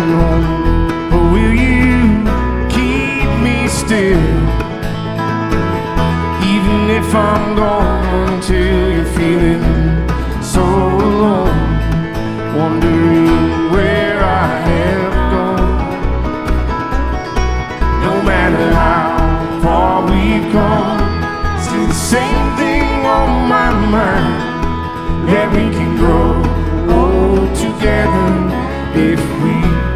coming home, or will you keep me still? Even if I'm gone until you're feeling so alone, wondering where I have gone. No matter how far we've come, still the same thing on my mind, that we can grow old together if we